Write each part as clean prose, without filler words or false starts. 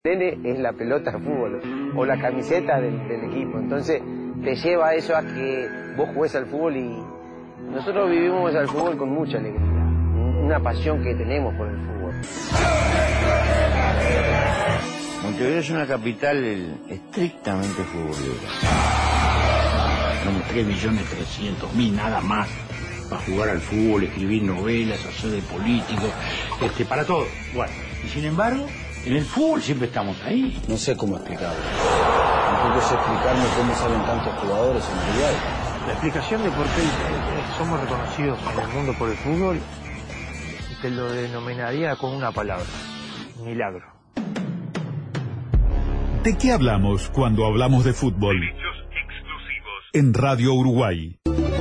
ADN es la pelota de fútbol o la camiseta del equipo. Entonces te lleva a eso, a que vos jugués al fútbol, y nosotros vivimos al fútbol con mucha alegría, una pasión que tenemos por el fútbol. Montevideo es una capital estrictamente futbolera. Somos 3.300.000 nada más para jugar al fútbol, escribir novelas, hacer de políticos, para todo. Bueno, y sin embargo, en el fútbol siempre estamos ahí. No sé cómo explicarlo. Tampoco sé explicarme cómo salen tantos jugadores en mundial. La explicación de por qué somos reconocidos en el mundo por el fútbol te lo denominaría con una palabra: milagro. ¿De qué hablamos cuando hablamos de fútbol? Derechos exclusivos en Radio Uruguay.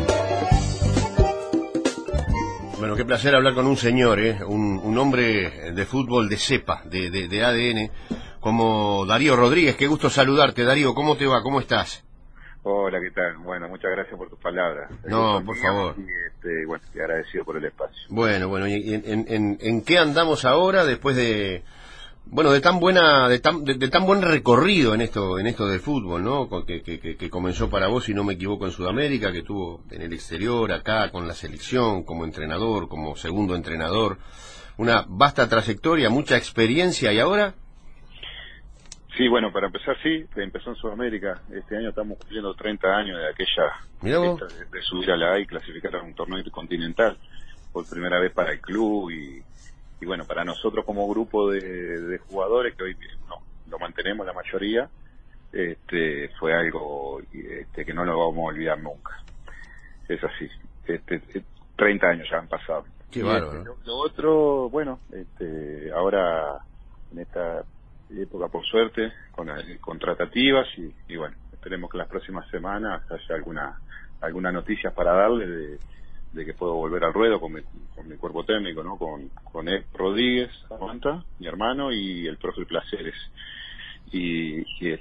Bueno, qué placer hablar con un señor, un hombre de fútbol de cepa, de ADN, como Darío Rodríguez. Qué gusto saludarte, Darío. ¿Cómo te va? ¿Cómo estás? Hola, ¿qué tal? Bueno, muchas gracias por tus palabras. No, por favor. Y bueno, te agradecido por el espacio. Bueno, ¿y en qué andamos ahora después de tan buen recorrido en esto del fútbol, ¿no? Que comenzó para vos, si no me equivoco, en Sudamérica, que tuvo en el exterior, acá con la selección, como entrenador, como segundo entrenador, una vasta trayectoria, mucha experiencia, y ahora. Sí, bueno, para empezar, sí, empezó en Sudamérica. Este año estamos cumpliendo 30 años de aquella de subir a la A y clasificar a un torneo intercontinental por primera vez para el club, y bueno, para nosotros como grupo de jugadores, que hoy lo mantenemos la mayoría, fue algo que no lo vamos a olvidar nunca. Es así. 30 años ya han pasado. Qué bárbaro. Lo otro, bueno, ahora en esta época, por suerte, con tratativas, y bueno, esperemos que las próximas semanas haya alguna noticia para darle de que puedo volver al ruedo con mi cuerpo técnico, ¿no? Con Ed Rodríguez, Samantha, mi hermano, y el profe Placeres, y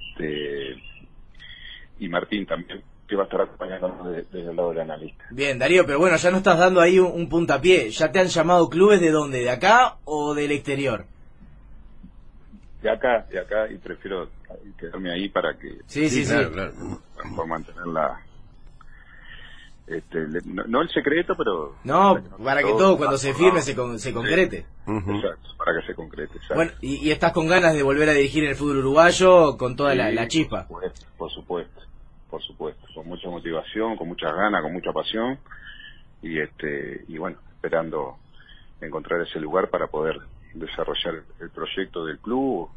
Martín también, que va a estar acompañándonos desde el lado del analista. Bien, Darío, pero bueno, ya no estás dando ahí un puntapié. ¿Ya te han llamado clubes de dónde? ¿De acá o del exterior? De acá, y prefiero quedarme ahí para que... Sí. Claro. Por mantener no el secreto, pero... No, para que todo cuando se firme se concrete. Sí. Exacto, para que se concrete. Exacto. Bueno, y estás con ganas de volver a dirigir el fútbol uruguayo con toda la chispa. Por supuesto, con mucha motivación, con muchas ganas, con mucha pasión, y bueno, esperando encontrar ese lugar para poder desarrollar el proyecto del club,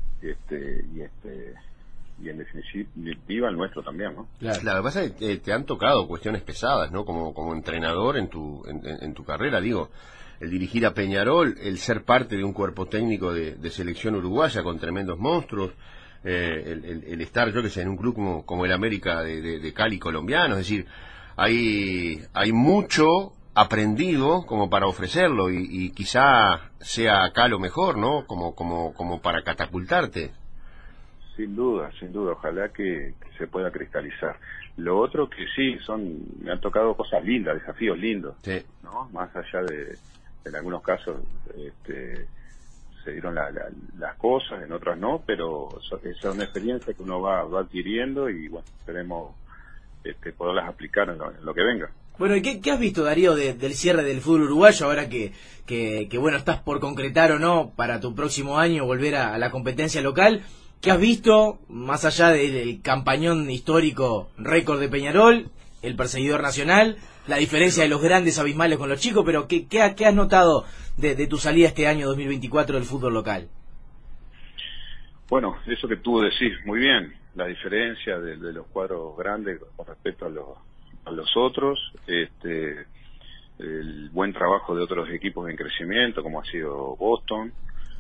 y en definitiva el nuestro también, ¿no? Claro, lo que pasa es que te han tocado cuestiones pesadas, ¿no? Como entrenador en tu carrera, digo, el dirigir a Peñarol, el ser parte de un cuerpo técnico de selección uruguaya con tremendos monstruos, el estar, yo que sé, en un club como el América de Cali colombiano. Es decir, hay mucho aprendido como para ofrecerlo, y quizá sea acá lo mejor, ¿no? Como para catapultarte. Sin duda, ojalá que se pueda cristalizar. Lo otro que sí, me han tocado cosas lindas, desafíos lindos, sí, ¿no? Más allá en algunos casos se dieron las cosas, en otras no, pero esa es una experiencia que uno va adquiriendo, y bueno, esperemos poderlas aplicar en lo que venga. Bueno, ¿y qué has visto, Darío, del cierre del fútbol uruguayo, ahora que bueno, estás por concretar o no para tu próximo año volver a la competencia local? ¿Qué has visto, más allá del campañón histórico récord de Peñarol, el perseguidor nacional, la diferencia de los grandes abismales con los chicos, pero qué has notado de tu salida este año 2024 del fútbol local? Bueno, eso que tú decís, muy bien, la diferencia de los cuadros grandes con respecto a los otros, el buen trabajo de otros equipos en crecimiento, como ha sido Boston,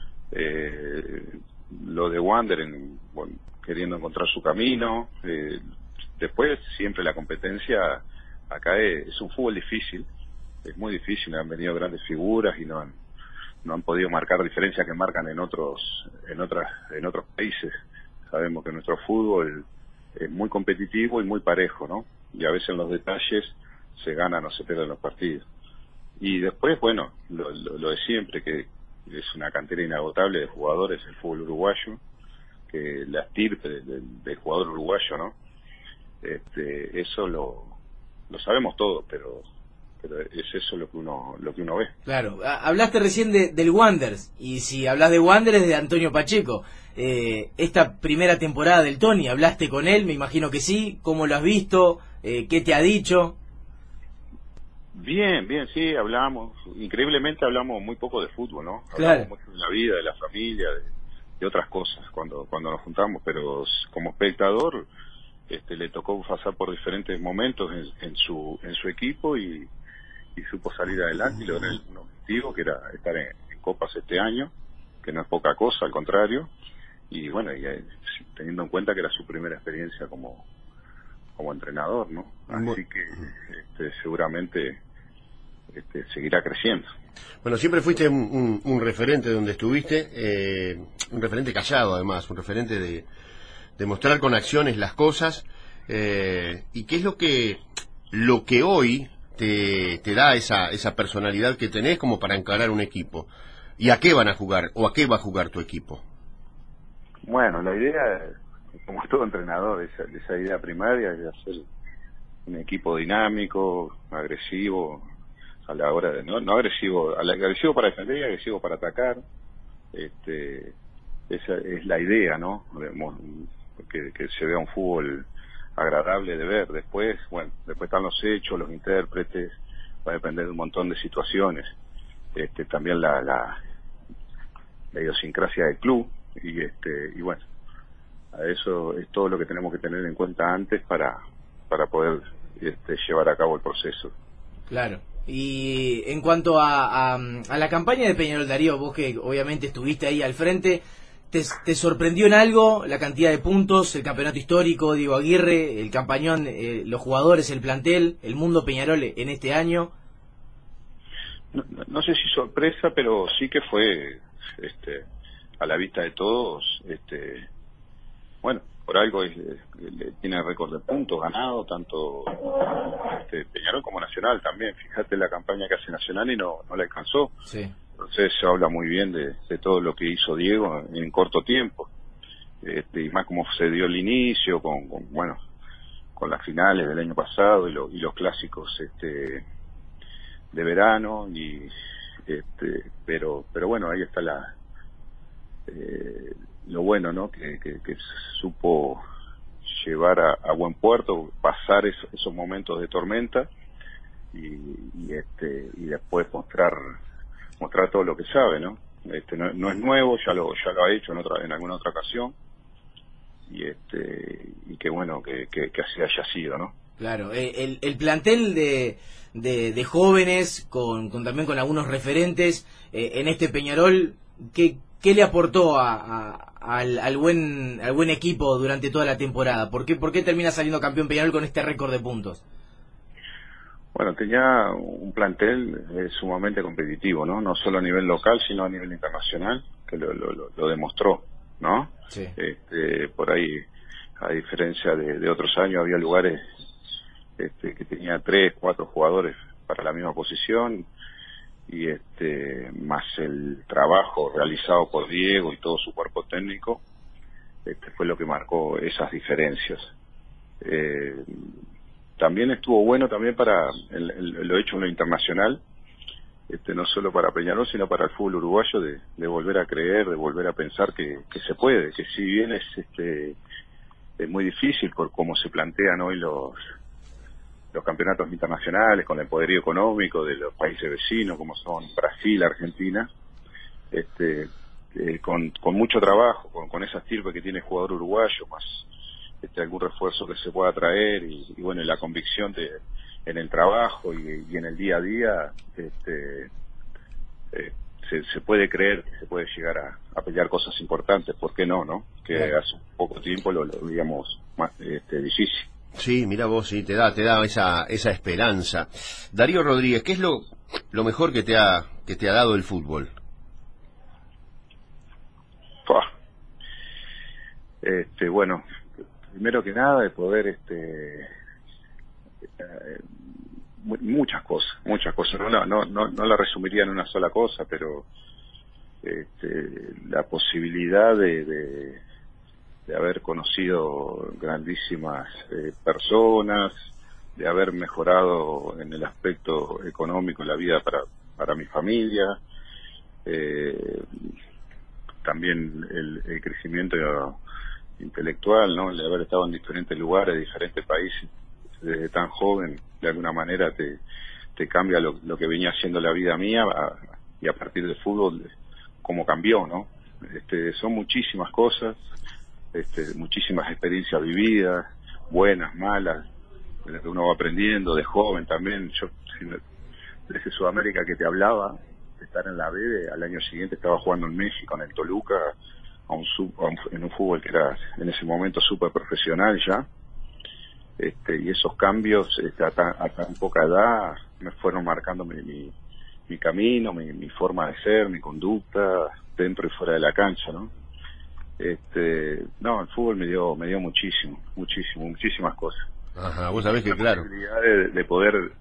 lo de Wander queriendo encontrar su camino, después siempre la competencia acá es un fútbol difícil, es muy difícil, han venido grandes figuras y no han podido marcar diferencias que marcan en otros países. Sabemos que nuestro fútbol es muy competitivo y muy parejo, ¿no? Y a veces en los detalles se ganan o se pierden los partidos. Y después, bueno, lo de siempre, que es una cantera inagotable de jugadores el fútbol uruguayo, que la estirpe del jugador uruguayo, ¿no? Eso lo sabemos todo, pero es eso lo que uno ve. Claro, hablaste recién del Wanderers, y si hablas de Wanderers, de Antonio Pacheco. Esta primera temporada del Tony, ¿hablaste con él? Me imagino que sí. ¿Cómo lo has visto? ¿Qué te ha dicho? Bien, sí, hablamos. Increíblemente hablamos muy poco de fútbol, ¿no? Claro. Hablamos mucho de la vida, de la familia, de otras cosas cuando nos juntamos, pero como espectador le tocó pasar por diferentes momentos en su equipo y supo salir adelante y lograr un objetivo que era estar en Copas este año, que no es poca cosa, al contrario, y bueno, teniendo en cuenta que era su primera experiencia como entrenador, ¿no? Así que seguramente seguirá creciendo. Bueno, siempre fuiste un referente donde estuviste, un referente callado además, un referente de mostrar con acciones las cosas, y qué es lo que hoy te da esa personalidad que tenés como para encarar un equipo. ¿Y a qué van a jugar o a qué va a jugar tu equipo? Bueno, la idea, como todo entrenador, esa idea primaria es hacer un equipo dinámico, agresivo, a la hora de no agresivo, agresivo para defender y agresivo para atacar. Esa es la idea, ¿no? Que se vea un fútbol agradable de ver. Después están los hechos, los intérpretes, va a depender de un montón de situaciones. También la idiosincrasia del club y bueno, a eso es todo lo que tenemos que tener en cuenta antes para poder llevar a cabo el proceso. Claro. Y en cuanto a la campaña de Peñarol, Darío, vos que obviamente estuviste ahí al frente, ¿te sorprendió en algo la cantidad de puntos, el campeonato histórico, Diego Aguirre, el campañón, los jugadores, el plantel, el mundo Peñarol en este año? No sé si sorpresa, pero sí que fue a la vista de todos. Bueno, por algo tiene récord de puntos ganado, tanto Peñarol como Nacional también. Fíjate la campaña que hace Nacional y no la alcanzó. Sí. Entonces se habla muy bien de todo lo que hizo Diego en corto tiempo. Y más como se dio el inicio con las finales del año pasado y los clásicos de verano pero bueno, ahí está lo bueno, ¿no? Que supo llevar a buen puerto, pasar esos momentos de tormenta y después mostrar todo lo que sabe, ¿no? No es nuevo, ya lo ha hecho en alguna otra ocasión y qué bueno que así haya sido, ¿no? Claro, el plantel de jóvenes también con algunos referentes en este Peñarol, ¿qué le aportó al buen equipo durante toda la temporada? ¿Por qué termina saliendo campeón Peñarol con este récord de puntos? Bueno, tenía un plantel sumamente competitivo, ¿no? No solo a nivel local, sino a nivel internacional, que lo demostró, ¿no? Sí. Por ahí, a diferencia de otros años, había lugares que tenía 3, 4 jugadores para la misma posición y más el trabajo realizado por Diego y todo su cuerpo técnico fue lo que marcó esas diferencias. También estuvo bueno también para lo hecho en lo internacional, no solo para Peñarol sino para el fútbol uruguayo, de volver a creer, de volver a pensar que se puede, que si bien es muy difícil por cómo se plantean hoy los campeonatos internacionales, con el poderío económico de los países vecinos como son Brasil, Argentina, con mucho trabajo, con esa estirpe que tiene el jugador uruguayo, más algún refuerzo que se pueda traer y bueno, la convicción en el trabajo y en el día a día, se puede creer que se puede llegar a pelear cosas importantes. ¿Por qué no? Que hace poco tiempo lo veíamos más difícil. Sí, mira vos, sí, te da esa esperanza. Darío Rodríguez, ¿qué es lo mejor que te ha dado el fútbol? Bueno, primero que nada de poder muchas cosas, no la resumiría en una sola cosa, pero la posibilidad de de haber conocido grandísimas personas, de haber mejorado en el aspecto económico la vida para mi familia, también el crecimiento intelectual, ¿no? El de haber estado en diferentes lugares, diferentes países, desde tan joven, de alguna manera te cambia lo que venía siendo la vida mía, y a partir del fútbol, cómo cambió, ¿no? Son muchísimas cosas, muchísimas experiencias vividas, buenas, malas, de las que uno va aprendiendo, de joven también. Yo, desde Sudamérica que te hablaba, de estar en la B, al año siguiente estaba jugando en México, en el Toluca, en un fútbol que era en ese momento súper profesional ya, y esos cambios a tan poca edad me fueron marcando mi camino, mi forma de ser, mi conducta, dentro y fuera de la cancha, ¿no? No, el fútbol me dio muchísimas cosas. Ajá, vos sabés que claro. La posibilidad de poder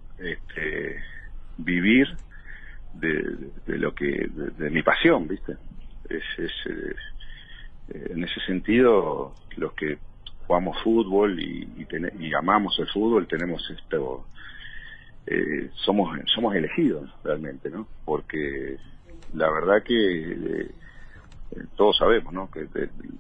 vivir de lo que de mi pasión, ¿viste? En ese sentido, los que jugamos fútbol y amamos el fútbol, tenemos somos elegidos realmente, ¿no? Porque la verdad que todos sabemos, ¿no? Que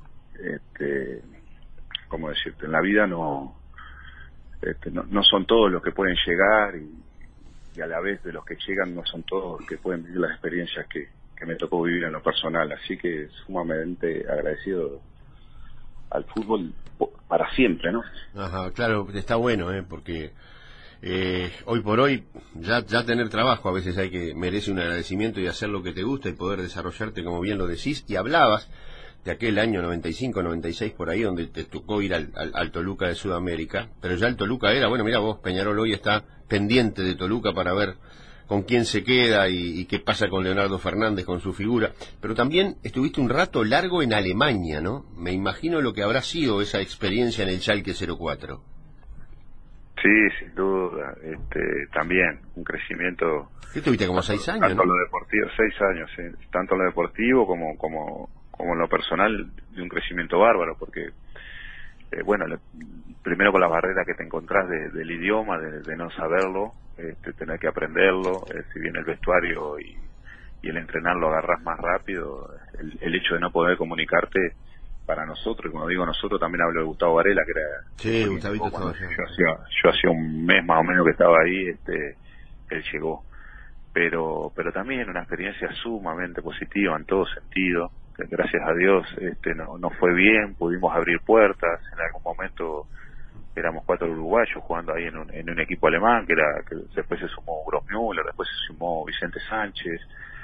¿cómo decirte? En la vida no son todos los que pueden llegar, y a la vez de los que llegan no son todos los que pueden vivir las experiencias que me tocó vivir en lo personal. Así que sumamente agradecido al fútbol para siempre, ¿no? Ajá, claro, está bueno, porque hoy por hoy ya tener trabajo a veces merece un agradecimiento y hacer lo que te gusta y poder desarrollarte, como bien lo decís. Y hablabas de aquel año 95, 96 por ahí, donde te tocó ir al Toluca de Sudamérica, pero ya el Toluca era, bueno, mira vos, Peñarol hoy está pendiente de Toluca para ver con quién se queda y qué pasa con Leonardo Fernández, con su figura. Pero también estuviste un rato largo en Alemania, ¿no? Me imagino lo que habrá sido esa experiencia en el Schalke 04. Sí, sin duda. También un crecimiento. ¿Qué tuviste, como 6 años? Tanto ¿no? en lo deportivo, 6 años, sí. Tanto en lo deportivo como en lo personal, de un crecimiento bárbaro, porque primero con la barrera que te encontrás del idioma, de no saberlo, tener que aprenderlo, si bien el vestuario y el entrenar lo agarrás más rápido, el hecho de no poder comunicarte para nosotros, y cuando digo nosotros también hablo de Gustavo Varela, que era... Sí, Gustavito estaba allá. Yo hacía un mes más o menos que estaba ahí, él llegó. Pero también una experiencia sumamente positiva en todo sentido. Gracias a Dios no fue bien, pudimos abrir puertas. En algún momento éramos 4 uruguayos jugando ahí en un equipo alemán, que después se sumó Grossmüller, después se sumó Vicente Sánchez,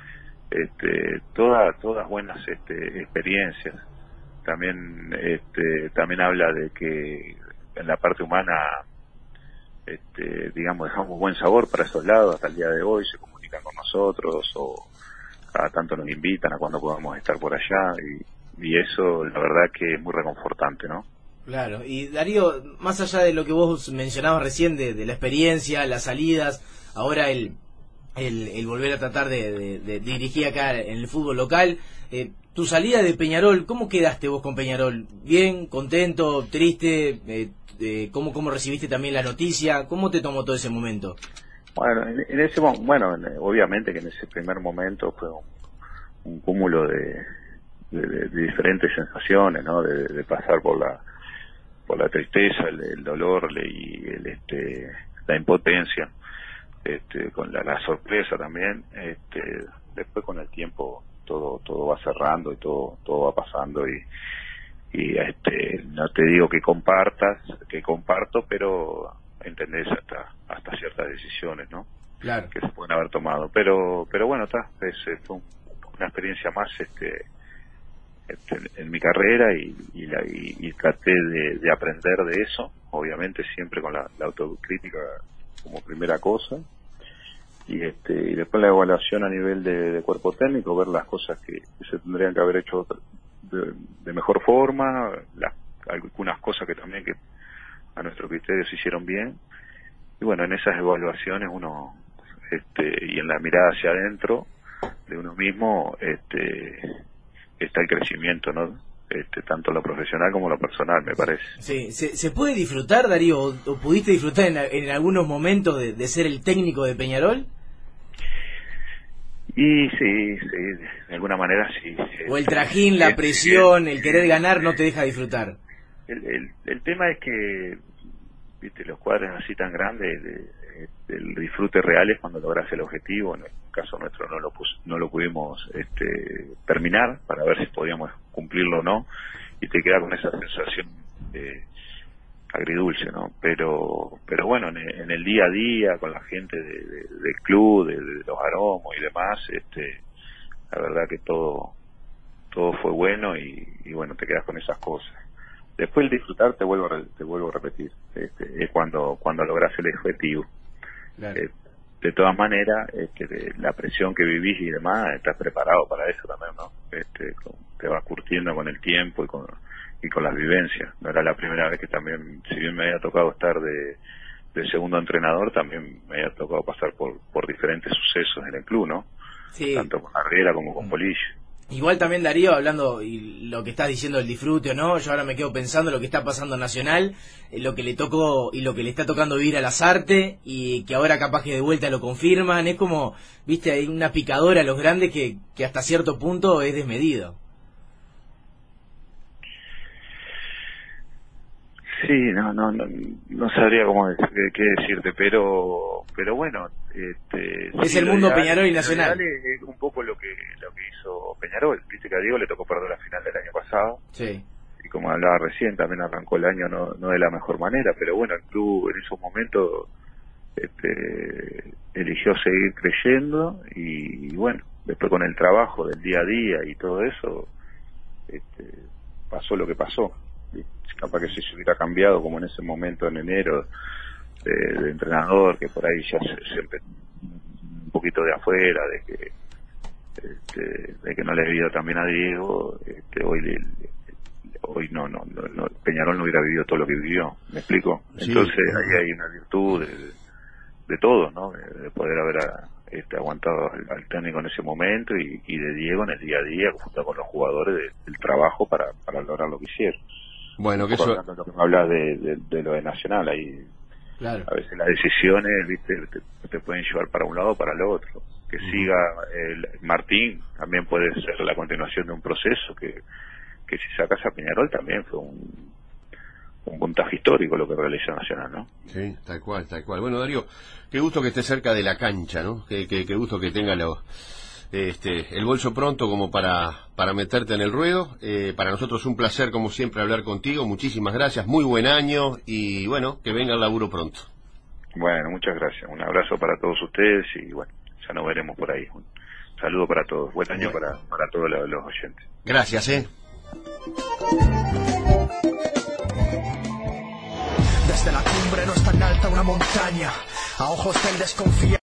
todas buenas experiencias. También habla de que en la parte humana digamos, dejamos buen sabor para esos lados. Hasta el día de hoy se comunican con nosotros, o cada tanto nos invitan a cuando podamos estar por allá, y eso la verdad que es muy reconfortante, ¿no? Claro. Y Darío, más allá de lo que vos mencionabas recién de la experiencia, las salidas, ahora el volver a tratar de dirigir acá en el fútbol local, tu salida de Peñarol, ¿cómo quedaste vos con Peñarol? ¿Bien, contento, triste? ¿Cómo recibiste también la noticia? ¿Cómo te tomó todo ese momento? Bueno, obviamente que en ese primer momento fue un cúmulo de diferentes sensaciones, ¿no? De pasar por la tristeza, el dolor y la impotencia, con la sorpresa también. Después con el tiempo todo va cerrando y todo va pasando, y no te digo que comparto, pero entendés hasta ciertas decisiones, ¿no? Claro. Que se pueden haber tomado, pero bueno, fue una experiencia más en mi carrera, y traté de aprender de eso, obviamente siempre con la autocrítica como primera cosa, y después la evaluación a nivel de cuerpo técnico, ver las cosas que se tendrían que haber hecho de mejor forma, algunas cosas que también que a nuestro criterio se hicieron bien, y bueno, en esas evaluaciones uno y en la mirada hacia adentro de uno mismo está el crecimiento, ¿no? tanto lo profesional como lo personal, me parece. Sí, ¿se puede disfrutar, Darío, o pudiste disfrutar en algunos momentos de ser el técnico de Peñarol? Y sí, de alguna manera sí. ¿O el trajín, la presión, el querer ganar no te deja disfrutar? El tema es que, viste, los cuadros así tan grandes, el disfrute real es cuando logras el objetivo. En el caso nuestro no lo pudimos terminar para ver si podíamos cumplirlo o no, y te queda con esa sensación agridulce, ¿no? Pero bueno, en el día a día, con la gente del club, de los aromos y demás, la verdad que todo fue bueno y bueno, te quedas con esas cosas. Después el disfrutar, te vuelvo a repetir, es cuando logras el objetivo. Claro. De todas maneras, la presión que vivís y demás, estás preparado para eso también, ¿no? Te vas curtiendo con el tiempo y con las vivencias. No era la primera vez que también, si bien me había tocado estar de segundo entrenador, también me había tocado pasar por diferentes sucesos en el club, ¿no? Sí. Tanto con Arriera como con Polillo. Igual también, Darío, hablando y lo que estás diciendo del disfrute o no, yo ahora me quedo pensando lo que está pasando en Nacional, lo que le tocó y lo que le está tocando vivir a Lasarte, y que ahora capaz que de vuelta lo confirman. Es como, viste, hay una picadora a los grandes que hasta cierto punto es desmedido. Sí, no sabría qué decirte, pero bueno, es sí, el mundo Peñarol y Nacional. Es un poco lo que hizo Peñarol. Viste que a Diego le tocó perder la final del año pasado. Sí. Y como hablaba recién, también arrancó el año no de la mejor manera, pero bueno, el club en esos momentos eligió seguir creyendo y bueno, después con el trabajo del día a día y todo eso, pasó lo que pasó. Capaz que si se hubiera cambiado como en ese momento en enero de entrenador, que por ahí ya siempre un poquito de afuera, de que no le he vivido también a Diego, hoy no Peñarol no hubiera vivido todo lo que vivió, ¿me explico? Sí. Entonces ahí hay una virtud de todos, ¿no? De poder haber aguantado al técnico en ese momento y de Diego en el día a día junto con los jugadores del trabajo para lograr lo que hicieron. Bueno, que eso... Lo que me hablas de lo de Nacional, ahí claro. A veces las decisiones, viste, te pueden llevar para un lado o para el otro. Que siga Martín también puede ser la continuación de un proceso que si sacas a Peñarol también fue un puntaje histórico lo que realizó Nacional, ¿no? Sí, tal cual. Bueno, Darío, qué gusto que esté cerca de la cancha, ¿no? Qué gusto que tenga el bolso pronto como para meterte en el ruedo. Para nosotros un placer, como siempre, hablar contigo. Muchísimas gracias, muy buen año y bueno, que venga el laburo pronto. Bueno, muchas gracias. Un abrazo para todos ustedes y bueno, ya nos veremos por ahí. Un saludo para todos. Buen año para todos los oyentes. Gracias, Desde la cumbre no es tan alta una montaña, a ojos del desconfiado.